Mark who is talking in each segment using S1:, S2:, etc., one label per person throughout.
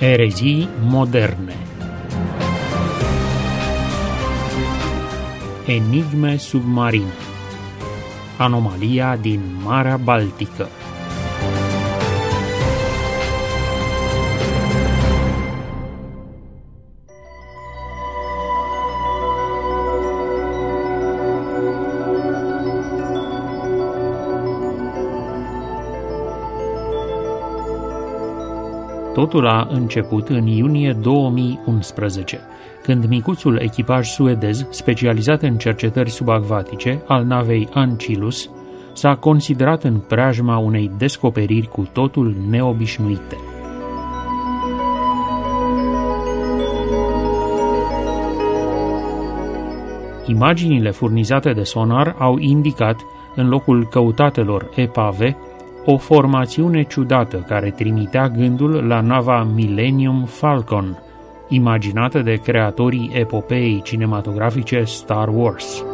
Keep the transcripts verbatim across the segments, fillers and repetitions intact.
S1: Erezii moderne. Enigme submarine. Anomalia din Marea Baltică. Totul a început în iunie două mii unsprezece, când micuțul echipaj suedez, specializat în cercetări subacvatice, al navei Ancilus, s-a considerat în preajma unei descoperiri cu totul neobișnuite. Imaginile furnizate de sonar au indicat, în locul căutatelor epave, o formațiune ciudată care trimitea gândul la nava Millennium Falcon, imaginată de creatorii epopeei cinematografice Star Wars.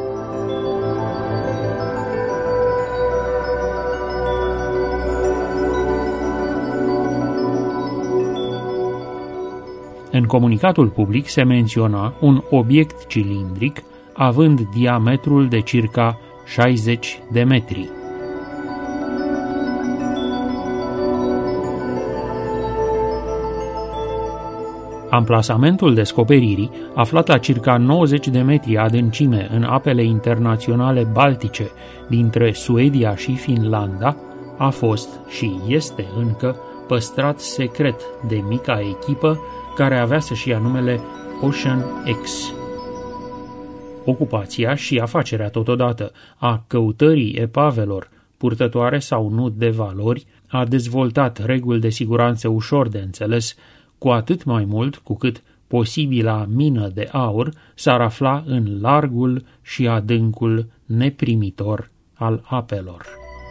S1: În comunicatul public se menționa un obiect cilindric având diametrul de circa șaizeci de metri. Amplasamentul descoperirii, aflat la circa nouăzeci de metri adâncime în apele internaționale baltice dintre Suedia și Finlanda, a fost și este încă păstrat secret de mica echipă care avea să-și ia numele Ocean X. Ocupația și afacerea totodată a căutării epavelor, purtătoare sau nu de valori, a dezvoltat reguli de siguranță ușor de înțeles, cu atât mai mult cu cât posibila mină de aur s-ar afla în largul și adâncul neprimitor al apelor.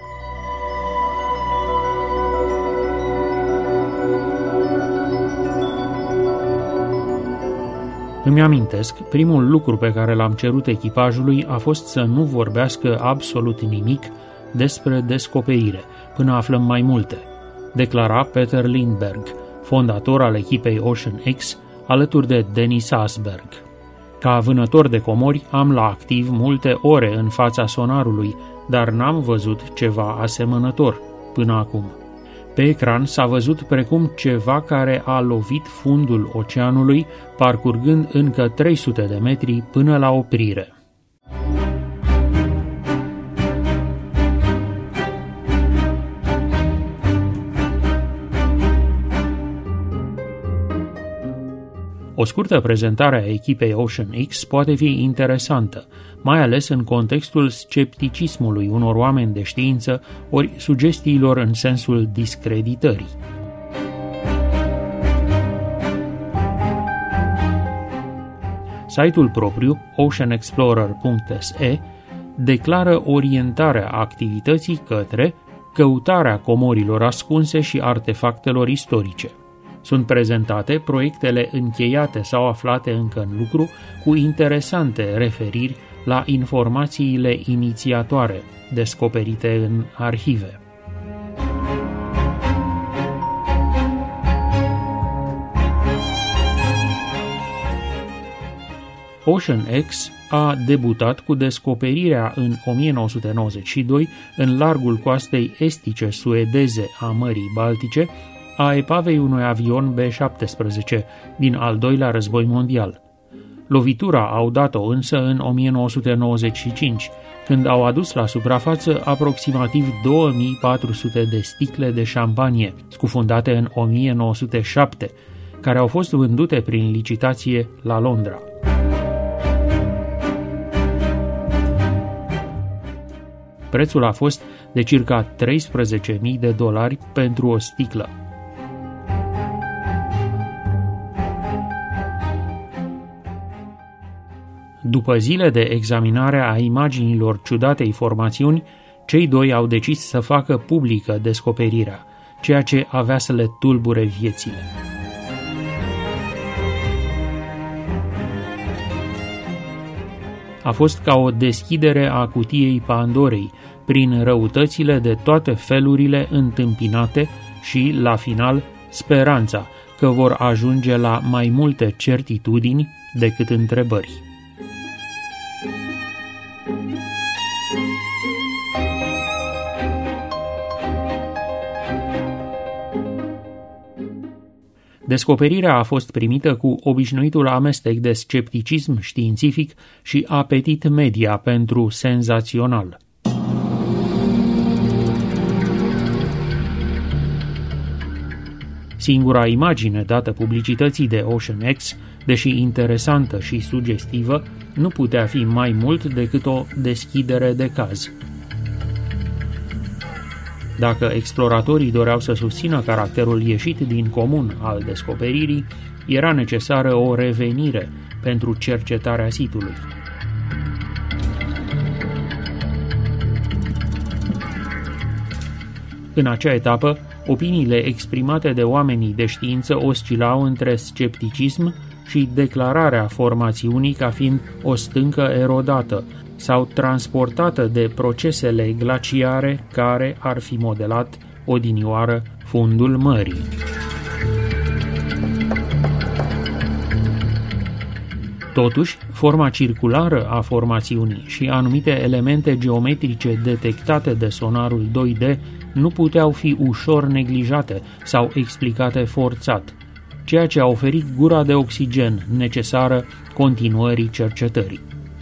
S1: Îmi amintesc, primul lucru pe care l-am cerut echipajului a fost să nu vorbească absolut nimic despre descoperire, până aflăm mai multe, declara Peter Lindberg, fondator al echipei Ocean X, alături de Dennis Asberg. Ca vânător de comori am la activ multe ore în fața sonarului, dar n-am văzut ceva asemănător până acum. Pe ecran s-a văzut precum ceva care a lovit fundul oceanului, parcurgând încă trei sute de metri până la oprire. O scurtă prezentare a echipei Ocean X poate fi interesantă, mai ales în contextul scepticismului unor oameni de știință ori sugestiilor în sensul discreditării. Site-ul propriu, ocean explorer punct s e, declară orientarea activității către căutarea comorilor ascunse și artefactelor istorice. Sunt prezentate proiectele încheiate sau aflate încă în lucru, cu interesante referiri la informațiile inițiatoare descoperite în arhive. Ocean X a debutat cu descoperirea în o mie nouă sute nouăzeci și doi în largul coastei estice suedeze a Mării Baltice, a epavei unui avion B șaptesprezece din al doilea război mondial. Lovitura au dat-o însă în o mie nouă sute nouăzeci și cinci, când au adus la suprafață aproximativ două mii patru sute de sticle de șampanie, scufundate în o mie nouă sute șapte, care au fost vândute prin licitație la Londra. Prețul a fost de circa treisprezece mii de dolari pentru o sticlă. După zile de examinare a imaginilor ciudatei formațiuni, cei doi au decis să facă publică descoperirea, ceea ce avea să le tulbure viețile. A fost ca o deschidere a cutiei Pandorei, prin răutățile de toate felurile întâmpinate și, la final, speranța, că vor ajunge la mai multe certitudini decât întrebări. Descoperirea a fost primită cu obișnuitul amestec de scepticism științific și apetit media pentru senzațional. Singura imagine dată publicității de Ocean X, deși interesantă și sugestivă, nu putea fi mai mult decât o deschidere de caz. Dacă exploratorii doreau să susțină caracterul ieșit din comun al descoperirii, era necesară o revenire pentru cercetarea sitului. În acea etapă, opiniile exprimate de oamenii de știință oscilau între scepticism și declararea formațiunii ca fiind o stâncă erodată sau transportată de procesele glaciare care ar fi modelat odinioară fundul mării. Totuși, forma circulară a formațiunii și anumite elemente geometrice detectate de sonarul doi D nu puteau fi ușor neglijate sau explicate forțat, ceea ce a oferit gura de oxigen necesară continuării cercetării.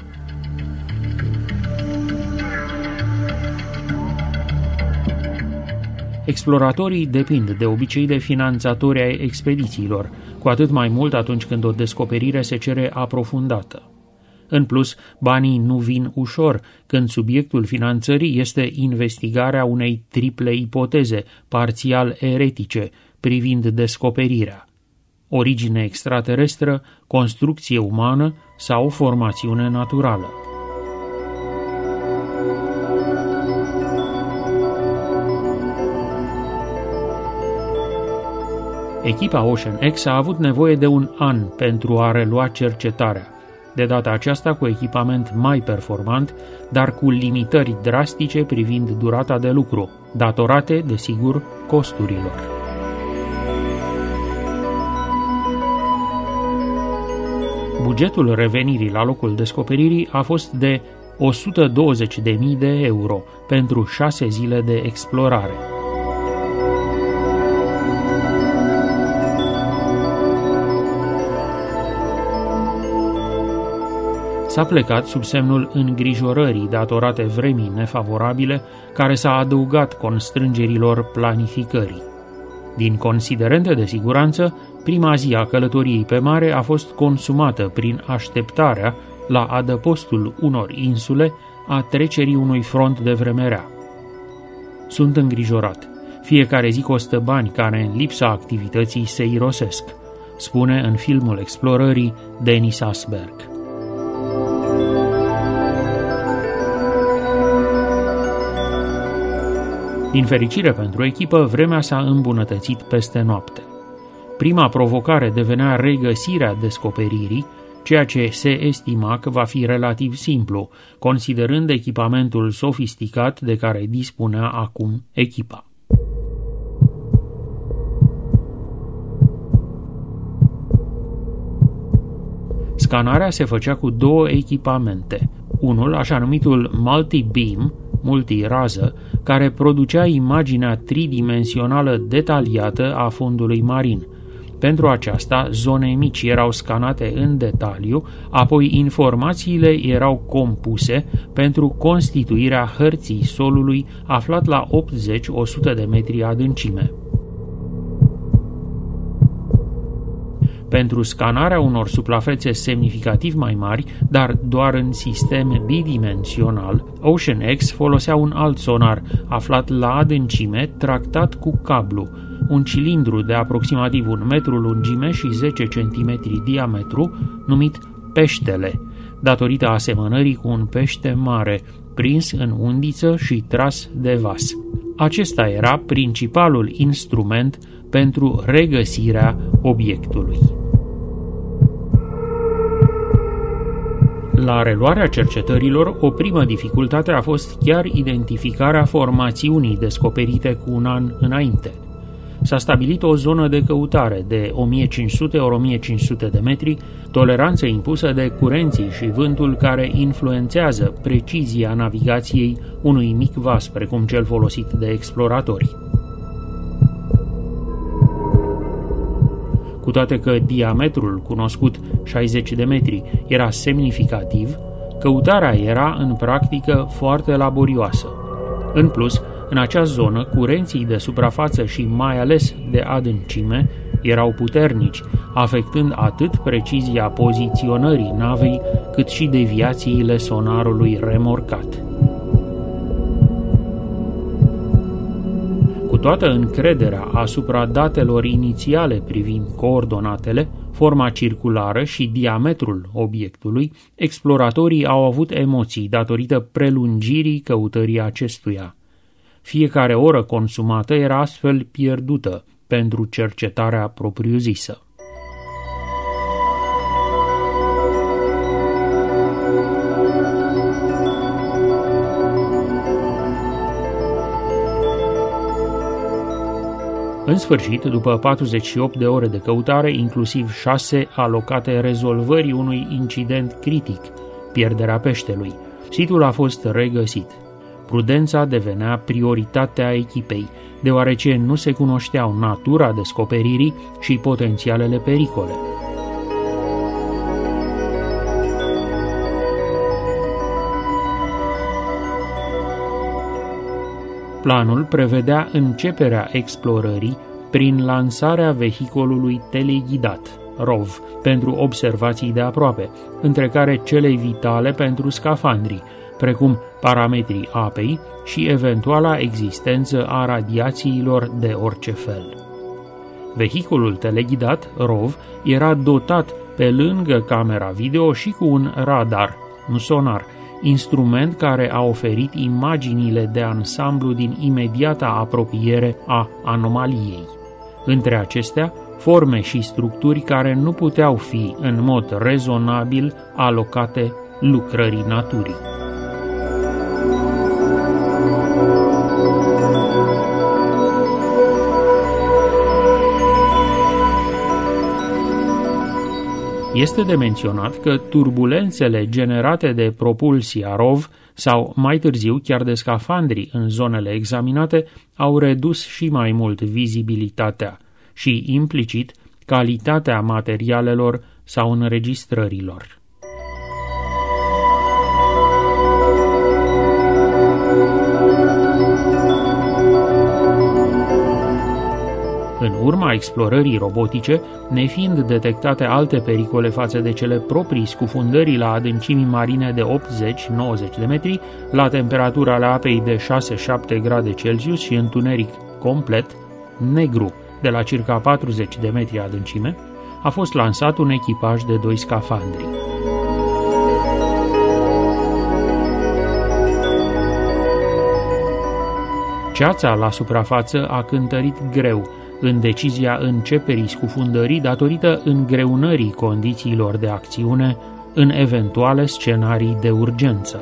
S1: Exploratorii depind de obicei de finanțatori ai expedițiilor, cu atât mai mult atunci când o descoperire se cere aprofundată. În plus, banii nu vin ușor când subiectul finanțării este investigarea unei triple ipoteze, parțial eretice, privind descoperirea: origine extraterestră, construcție umană sau formațiune naturală. Echipa Ocean X a avut nevoie de un an pentru a relua cercetarea, de data aceasta cu echipament mai performant, dar cu limitări drastice privind durata de lucru, datorate, desigur, costurilor. Bugetul revenirii la locul descoperirii a fost de o sută douăzeci de mii de euro pentru șase zile de explorare. S-a plecat sub semnul îngrijorării datorate vremii nefavorabile, care s-a adăugat constrângerilor planificării. Din considerente de siguranță, prima zi a călătoriei pe mare a fost consumată prin așteptarea, la adăpostul unor insule, a trecerii unui front de vreme rea. Sunt îngrijorat. Fiecare zi costă bani care, în lipsa activității, se irosesc, spune în filmul explorării Dennis Asberg. Din fericire pentru echipă, vremea s-a îmbunătățit peste noapte. Prima provocare devenea regăsirea descoperirii, ceea ce se estima că va fi relativ simplu, considerând echipamentul sofisticat de care dispunea acum echipa. Scanarea se făcea cu două echipamente, unul așa numitul multi-beam, multirază, care producea imaginea tridimensională detaliată a fundului marin. Pentru aceasta, zone mici erau scanate în detaliu, apoi informațiile erau compuse pentru constituirea hărții solului aflat la optzeci la o sută de metri adâncime. Pentru scanarea unor suprafețe semnificativ mai mari, dar doar în sistem bidimensional, Ocean X folosea un alt sonar, aflat la adâncime, tractat cu cablu, un cilindru de aproximativ un metru lungime și zece centimetri diametru, numit peștele, datorită asemănării cu un pește mare, prins în undiță și tras de vas. Acesta era principalul instrument pentru regăsirea obiectului. La reluarea cercetărilor, o primă dificultate a fost chiar identificarea formațiunii descoperite cu un an înainte. S-a stabilit o zonă de căutare de o mie cinci sute ori o mie cinci sute de metri, toleranță impusă de curenții și vântul care influențează precizia navigației unui mic vas precum cel folosit de exploratori. Cu toate că diametrul cunoscut, șaizeci de metri, era semnificativ, căutarea era, în practică, foarte laborioasă. În plus, în acea zonă, curenții de suprafață și mai ales de adâncime erau puternici, afectând atât precizia poziționării navei, cât și deviațiile sonarului remorcat. Cu toată încrederea asupra datelor inițiale privind coordonatele, forma circulară și diametrul obiectului, exploratorii au avut emoții datorită prelungirii căutării acestuia. Fiecare oră consumată era astfel pierdută pentru cercetarea propriu-zisă. În sfârșit, după patruzeci și opt de ore de căutare, inclusiv șase alocate rezolvării unui incident critic, pierderea peștelui, situl a fost regăsit. Prudența devenea prioritatea echipei, deoarece nu se cunoșteau natura descoperirii și potențialele pericole. Planul prevedea începerea explorării prin lansarea vehiculului teleghidat, R O V, pentru observații de aproape, între care cele vitale pentru scafandrii, precum parametrii apei și eventuala existență a radiațiilor de orice fel. Vehiculul teleghidat, R O V, era dotat pe lângă camera video și cu un radar, un sonar, instrument care a oferit imaginile de ansamblu din imediata apropiere a anomaliei. Între acestea, forme și structuri care nu puteau fi în mod rezonabil alocate lucrării naturii. Este de menționat că turbulențele generate de propulsia R O V sau mai târziu chiar de scafandrii în zonele examinate au redus și mai mult vizibilitatea și, implicit, calitatea materialelor sau înregistrărilor. În urma explorării robotice, nefiind detectate alte pericole față de cele proprii scufundării la adâncimi marine de optzeci nouăzeci de metri, la temperatura ale apei de șase șapte grade Celsius și întuneric complet, negru, de la circa patruzeci de metri adâncime, a fost lansat un echipaj de doi scafandri. Ceața la suprafață a cântărit greu în decizia începerii scufundării datorită îngreunării condițiilor de acțiune în eventuale scenarii de urgență.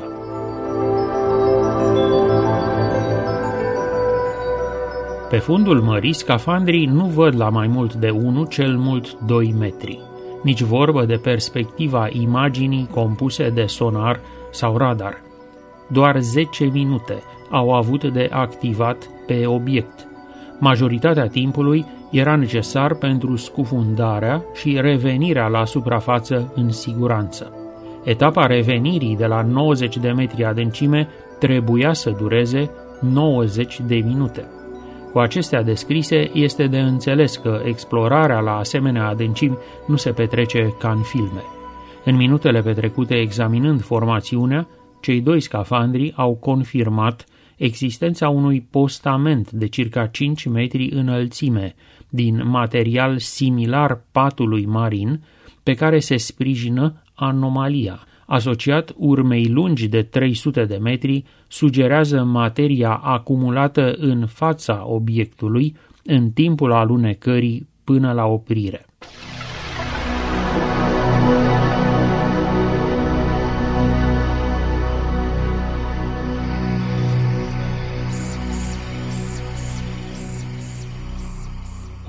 S1: Pe fundul mării, scafandrii nu văd la mai mult de unu, cel mult doi metri. Nici vorbă de perspectiva imaginii compuse de sonar sau radar. Doar zece minute au avut de activat pe obiect. Majoritatea timpului era necesar pentru scufundarea și revenirea la suprafață în siguranță. Etapa revenirii de la nouăzeci de metri adâncime trebuia să dureze nouăzeci de minute. Cu acestea descrise, este de înțeles că explorarea la asemenea adâncimi nu se petrece ca în filme. În minutele petrecute examinând formațiunea, cei doi scafandri au confirmat existența unui postament de circa cinci metri înălțime, din material similar patului marin, pe care se sprijină anomalia. Asociat urmei lungi de trei sute de metri, sugerează materia acumulată în fața obiectului în timpul alunecării până la oprire.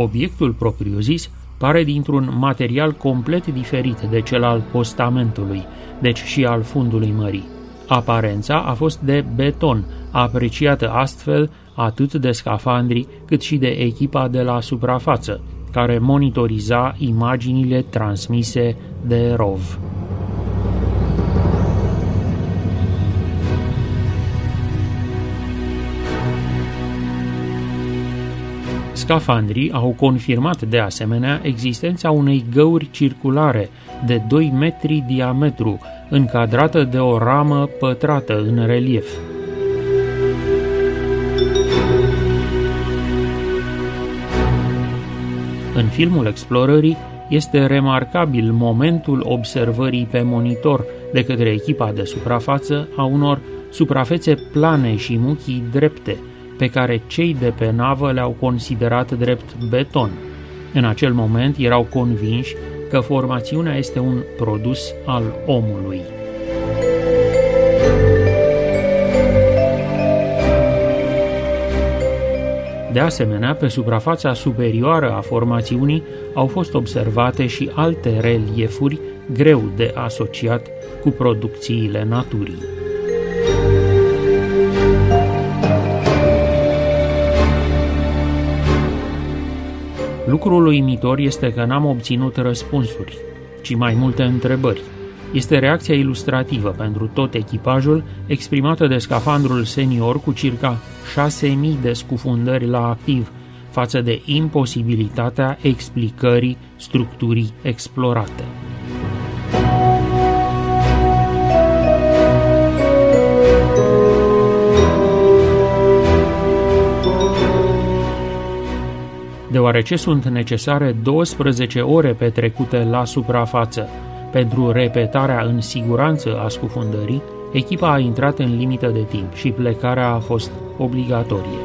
S1: Obiectul propriu-zis pare dintr-un material complet diferit de cel al postamentului, deci și al fundului mării. Aparența a fost de beton, apreciată astfel atât de scafandri cât și de echipa de la suprafață, care monitoriza imaginile transmise de rov. Scafandrii au confirmat de asemenea existența unei găuri circulare de doi metri diametru, încadrată de o ramă pătrată în relief. În filmul explorării este remarcabil momentul observării pe monitor de către echipa de suprafață a unor suprafețe plane și muchii drepte, pe care cei de pe navă le-au considerat drept beton. În acel moment erau convinși că formațiunea este un produs al omului. De asemenea, pe suprafața superioară a formațiunii au fost observate și alte reliefuri greu de asociat cu producțiile naturii. Lucrul uimitor este că n-am obținut răspunsuri, ci mai multe întrebări. Este reacția ilustrativă pentru tot echipajul, exprimată de scafandrul senior cu circa șase mii de scufundări la activ, față de imposibilitatea explicării structurii explorate. Deoarece sunt necesare douăsprezece ore petrecute la suprafață pentru repetarea în siguranță a scufundării, echipa a intrat în limită de timp și plecarea a fost obligatorie.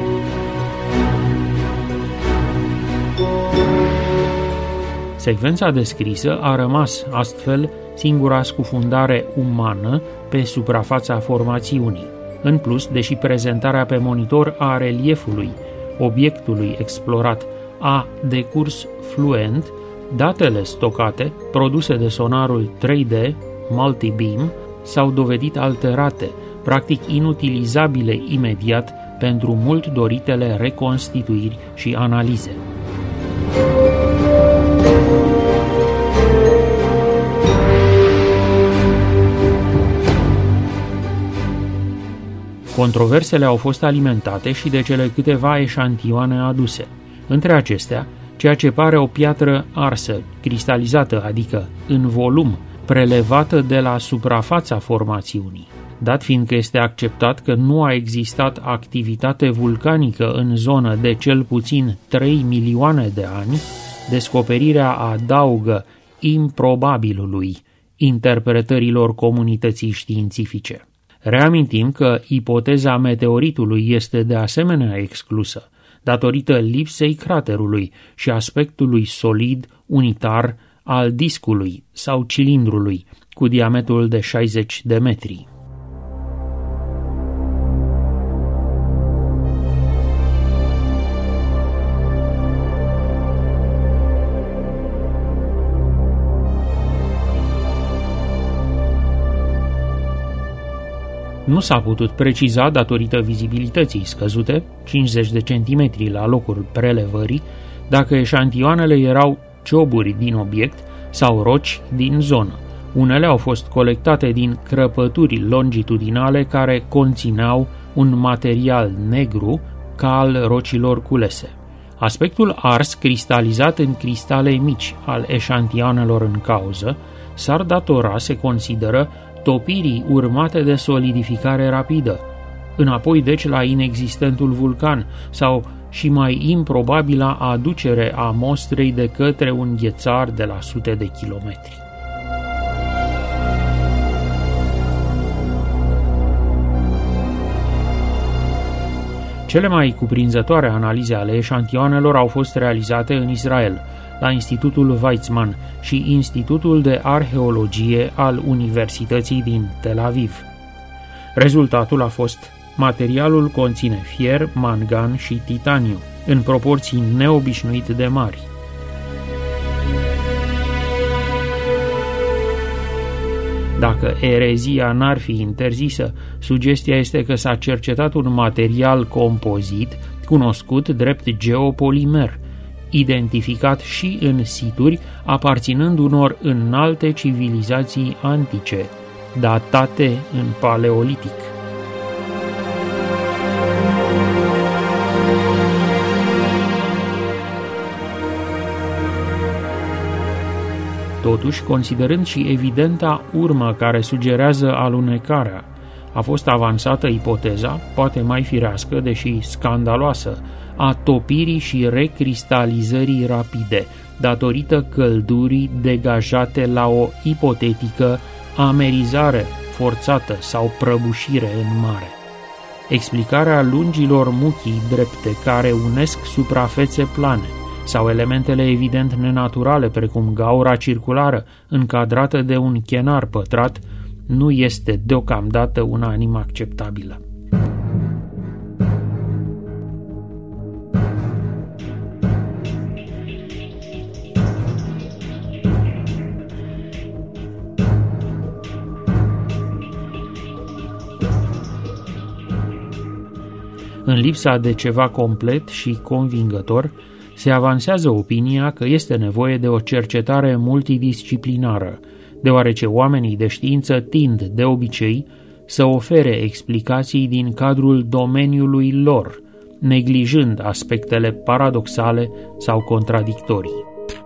S1: Secvența descrisă a rămas astfel singura scufundare umană pe suprafața formațiunii. În plus, deși prezentarea pe monitor a reliefului obiectului explorat a decurs fluent, datele stocate, produse de sonarul trei D Multibeam, s-au dovedit alterate, practic inutilizabile imediat pentru mult doritele reconstituiri și analize. Controversele au fost alimentate și de cele câteva eșantioane aduse. Între acestea, ceea ce pare o piatră arsă, cristalizată, adică în volum, prelevată de la suprafața formațiunii. Dat fiind că este acceptat că nu a existat activitate vulcanică în zonă de cel puțin trei milioane de ani, descoperirea adaugă improbabilului interpretărilor comunității științifice. Reamintim că ipoteza meteoritului este de asemenea exclusă, datorită lipsei craterului și aspectului solid, unitar al discului sau cilindrului, cu diametrul de șaizeci de metri. Nu s-a putut preciza, datorită vizibilității scăzute, cincizeci de centimetri la locul prelevării, dacă eșantioanele erau cioburi din obiect sau roci din zonă. Unele au fost colectate din crăpături longitudinale care conțineau un material negru ca al rocilor culese. Aspectul ars cristalizat în cristale mici al eșantioanelor în cauză s-ar datora, se consideră, topirii urmate de solidificare rapidă, înapoi deci la inexistentul vulcan sau și mai improbabila aducere a mostrei de către un ghețar de la sute de kilometri. Cele mai cuprinzătoare analize ale eșantioanelor au fost realizate în Israel, la Institutul Weizmann și Institutul de Arheologie al Universității din Tel Aviv. Rezultatul a fost: materialul conține fier, mangan și titaniu. în proporții neobișnuit de mari. Dacă erezia n-ar fi interzisă, sugestia este că s-a cercetat un material compozit cunoscut drept geopolimer, identificat și în situri aparținând unor înalte civilizații antice, datate în paleolitic. Totuși, considerând și evidenta urmă care sugerează alunecarea, a fost avansată ipoteza, poate mai firească, deși scandaloasă, a topirii și recristalizării rapide, datorită căldurii degajate la o ipotetică amerizare forțată sau prăbușire în mare. Explicarea lungilor muchii drepte care unesc suprafețe plane sau elementele evident nenaturale, precum gaura circulară încadrată de un chenar pătrat, nu este deocamdată unanim acceptabilă. În lipsa de ceva complet și convingător, se avansează opinia că este nevoie de o cercetare multidisciplinară, deoarece oamenii de știință tind, de obicei, să ofere explicații din cadrul domeniului lor, neglijând aspectele paradoxale sau contradictorii.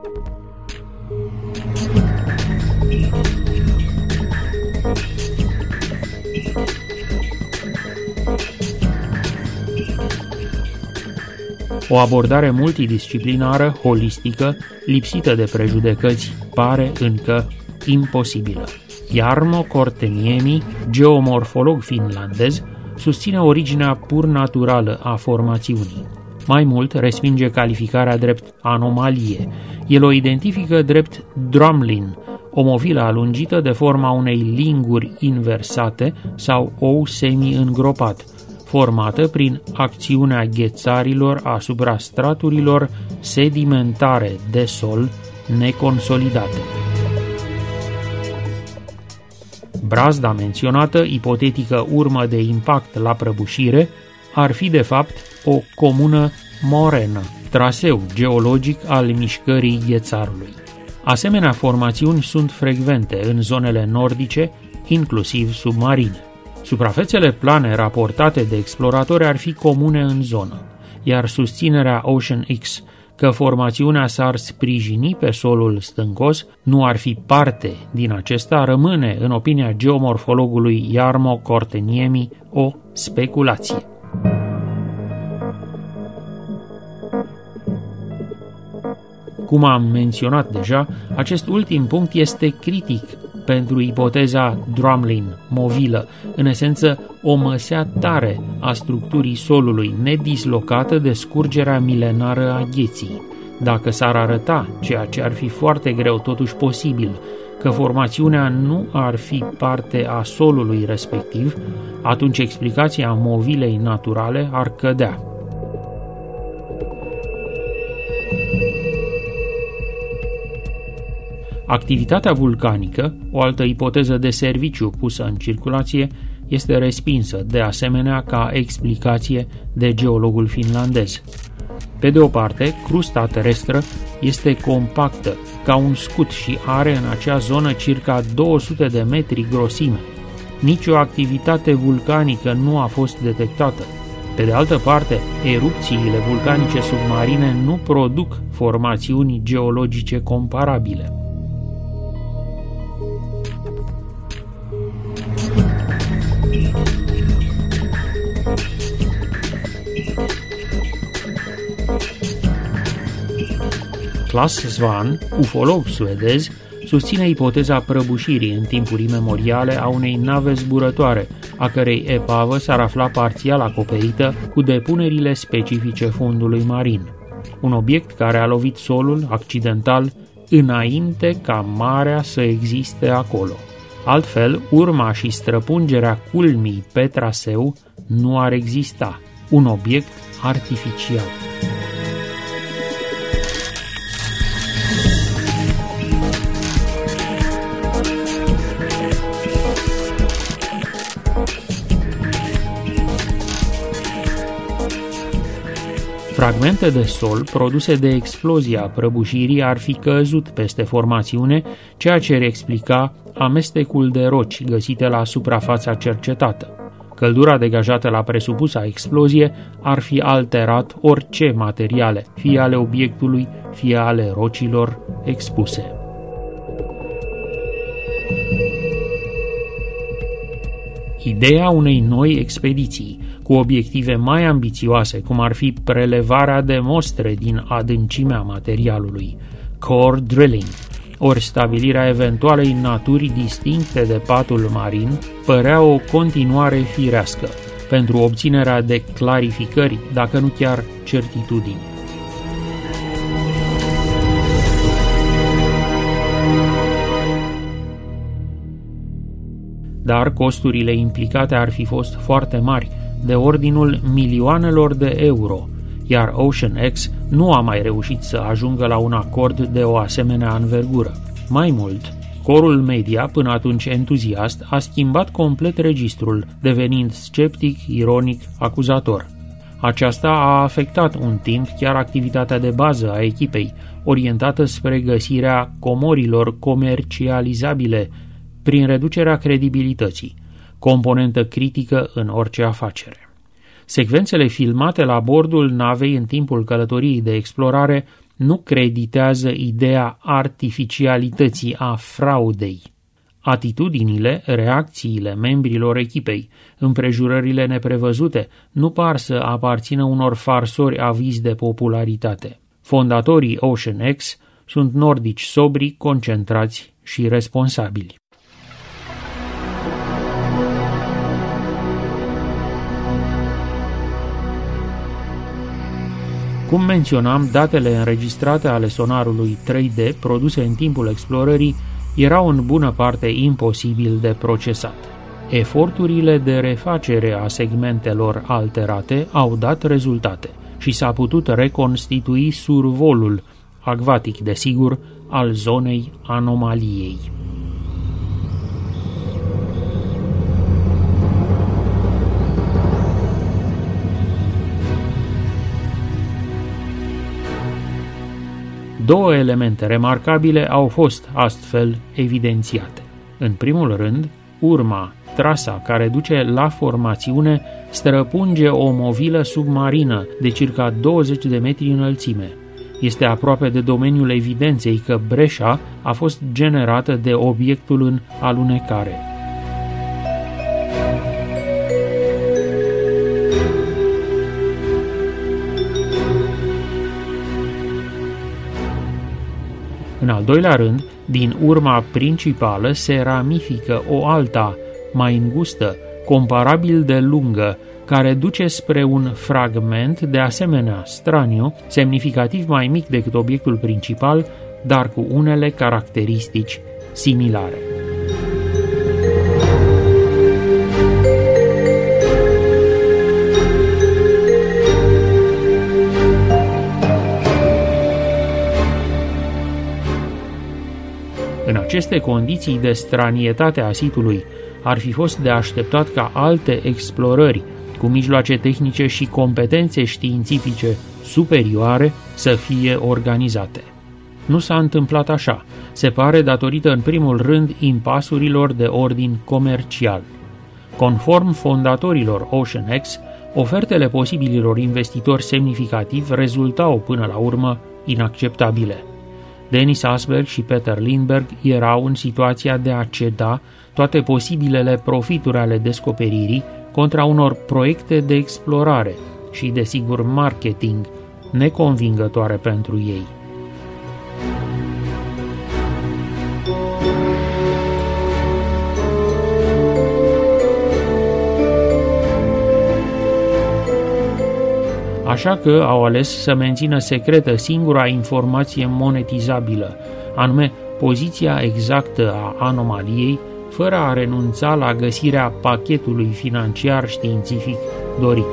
S1: O abordare multidisciplinară, holistică, lipsită de prejudecăți, pare încă imposibilă. Jarmo Korteniemi, geomorfolog finlandez, susține originea pur naturală a formațiunii. Mai mult, respinge calificarea drept anomalie. El o identifică drept drumlin, o movilă alungită de forma unei linguri inversate sau ou semi-îngropat, formată prin acțiunea ghețarilor asupra straturilor sedimentare de sol neconsolidate. Brazda menționată, ipotetică urmă de impact la prăbușire, ar fi de fapt o comună morenă, traseu geologic al mișcării ghețarului. Asemenea formațiuni sunt frecvente în zonele nordice, inclusiv submarine. Suprafețele plane raportate de exploratori ar fi comune în zonă, iar susținerea Ocean X că formațiunea s-ar sprijini pe solul stâncos nu ar fi parte din acesta rămâne, în opinia geomorfologului Jarmo Korteniemi, o speculație. Cum am menționat deja, acest ultim punct este critic pentru ipoteza drumlin, movilă, în esență o măsea tare a structurii solului, nedislocată de scurgerea milenară a gheții. Dacă s-ar arăta, ceea ce ar fi foarte greu totuși posibil, că formațiunea nu ar fi parte a solului respectiv, atunci explicația movilei naturale ar cădea. Activitatea vulcanică, o altă ipoteză de serviciu pusă în circulație, este respinsă de asemenea ca explicație de geologul finlandez. Pe de o parte, crusta terestră este compactă, ca un scut și are în acea zonă circa două sute de metri grosime. Nici o activitate vulcanică nu a fost detectată. Pe de altă parte, erupțiile vulcanice submarine nu produc formațiuni geologice comparabile. Klas Svan, ufolog suedez, susține ipoteza prăbușirii în timpuri imemoriale a unei nave zburătoare, a cărei epavă s-ar afla parțial acoperită cu depunerile specifice fundului marin. Un obiect care a lovit solul accidental înainte ca marea să existe acolo. Altfel, urma și străpungerea culmii pe traseu nu ar exista, un obiect artificial. Fragmente de sol produse de explozia prăbușirii ar fi căzut peste formațiune, ceea ce ar explica amestecul de roci găsite la suprafața cercetată. Căldura degajată la presupusa explozie ar fi alterat orice materiale, fie ale obiectului, fie ale rocilor expuse. Ideea unei noi expediții, cu obiective mai ambițioase, cum ar fi prelevarea de mostre din adâncimea materialului, core drilling, ori stabilirea eventualei naturi distincte de patul marin, părea o continuare firească pentru obținerea de clarificări, dacă nu chiar certitudini. Dar costurile implicate ar fi fost foarte mari, de ordinul milioanelor de euro, iar Ocean X nu a mai reușit să ajungă la un acord de o asemenea anvergură. Mai mult, corul media, până atunci entuziast, a schimbat complet registrul, devenind sceptic, ironic, acuzator. Aceasta a afectat un timp chiar activitatea de bază a echipei, orientată spre găsirea comorilor comercializabile, prin reducerea credibilității, componentă critică în orice afacere. Secvențele filmate la bordul navei în timpul călătoriei de explorare nu creditează ideea artificialității a fraudei. Atitudinile, reacțiile membrilor echipei, împrejurările neprevăzute, nu par să aparțină unor farsori avizi de popularitate. Fondatorii Ocean X sunt nordici sobri, concentrați și responsabili. Cum menționam, datele înregistrate ale sonarului trei D produse în timpul explorării erau în bună parte imposibil de procesat. Eforturile de refacere a segmentelor alterate au dat rezultate și s-a putut reconstitui survolul, acvatic desigur, al zonei anomaliei. Două elemente remarcabile au fost astfel evidențiate. În primul rând, urma, trasa care duce la formațiune, străpunge o movilă submarină de circa douăzeci de metri înălțime. Este aproape de domeniul evidenței că breșa a fost generată de obiectul în alunecare. În al doilea rând, din urma principală se ramifică o alta, mai îngustă, comparabil de lungă, care duce spre un fragment de asemenea straniu, semnificativ mai mic decât obiectul principal, dar cu unele caracteristici similare. În aceste condiții de stranietate a sitului, ar fi fost de așteptat ca alte explorări, cu mijloace tehnice și competențe științifice superioare, să fie organizate. Nu s-a întâmplat așa, se pare datorită în primul rând impasurilor de ordin comercial. Conform fondatorilor Ocean X, ofertele posibililor investitori semnificativi rezultau până la urmă inacceptabile. Dennis Asberg și Peter Lindbergh erau în situația de a ceda toate posibilele profituri ale descoperirii contra unor proiecte de explorare și, desigur, marketing neconvingătoare pentru ei. Așa că au ales să mențină secretă singura informație monetizabilă, anume poziția exactă a anomaliei, fără a renunța la găsirea pachetului financiar științific dorit.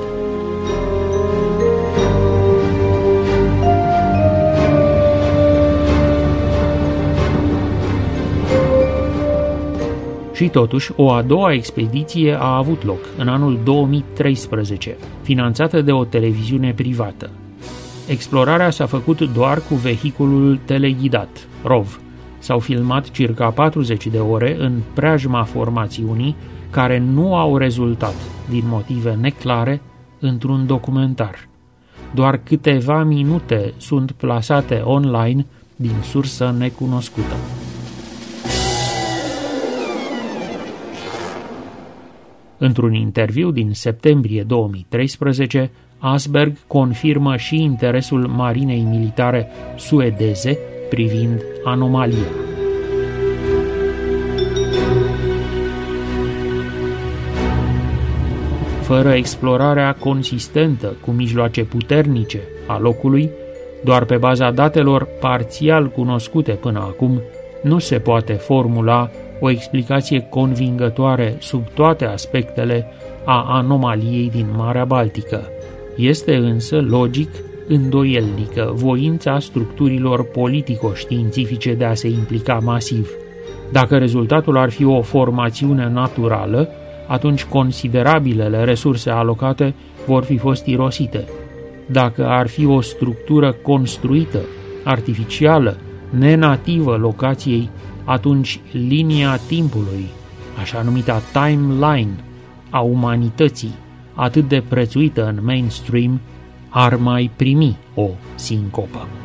S1: Și totuși, o a doua expediție a avut loc în anul două mii treisprezece, finanțată de o televiziune privată. Explorarea s-a făcut doar cu vehiculul teleghidat, R O V. S-au filmat circa patruzeci de ore în preajma formațiunii, care nu au rezultat, din motive neclare, într-un documentar. Doar câteva minute sunt plasate online din sursă necunoscută. Într-un interviu din septembrie două mii treisprezece, Asberg confirmă și interesul marinei militare suedeze privind anomalia. Fără explorarea consistentă cu mijloace puternice a locului, doar pe baza datelor parțial cunoscute până acum, nu se poate formula o explicație convingătoare sub toate aspectele a anomaliei din Marea Baltică. Este însă logic îndoielnică voința structurilor politico-științifice de a se implica masiv. Dacă rezultatul ar fi o formațiune naturală, atunci considerabilele resurse alocate vor fi fost irosite. Dacă ar fi o structură construită, artificială, nenativă locației, atunci linia timpului, așa numita timeline a umanității, atât de prețuită în mainstream, ar mai primi o sincopă.